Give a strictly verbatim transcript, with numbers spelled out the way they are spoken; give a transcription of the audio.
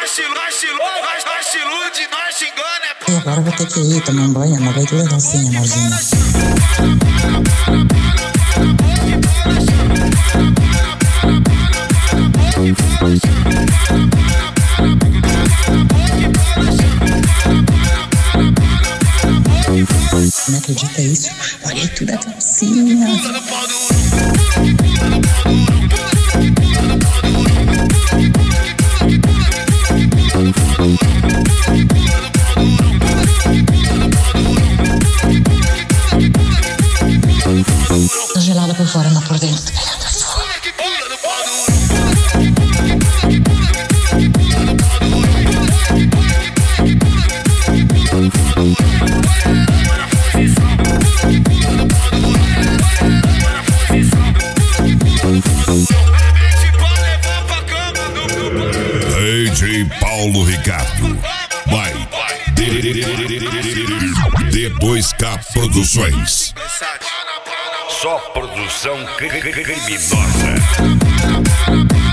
E agora eu vou ter que ir tomar um banho, uma leitura dancinha, amorzinho. Não acredita isso? Olha aí tudo a dancinha. Tô gelada por fora, mas por dentro tá pegando fogo. D J Paulo Ricardo. Vai. D dois K Produções. Só produção criminosa.